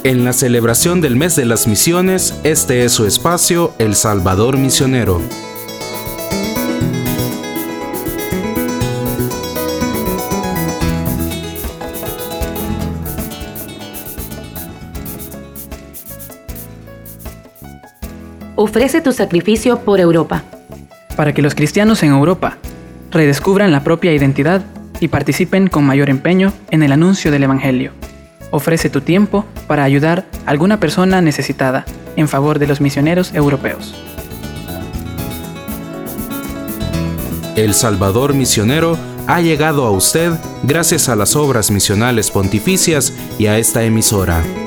En la celebración del mes de las misiones, este es su espacio, El Salvador Misionero. Ofrece tu sacrificio por Europa. Para que los cristianos en Europa redescubran la propia identidad y participen con mayor empeño en el anuncio del Evangelio. Ofrece tu tiempo para ayudar a alguna persona necesitada en favor de los misioneros europeos. El Salvador Misionero ha llegado a usted gracias a las obras misionales pontificias y a esta emisora.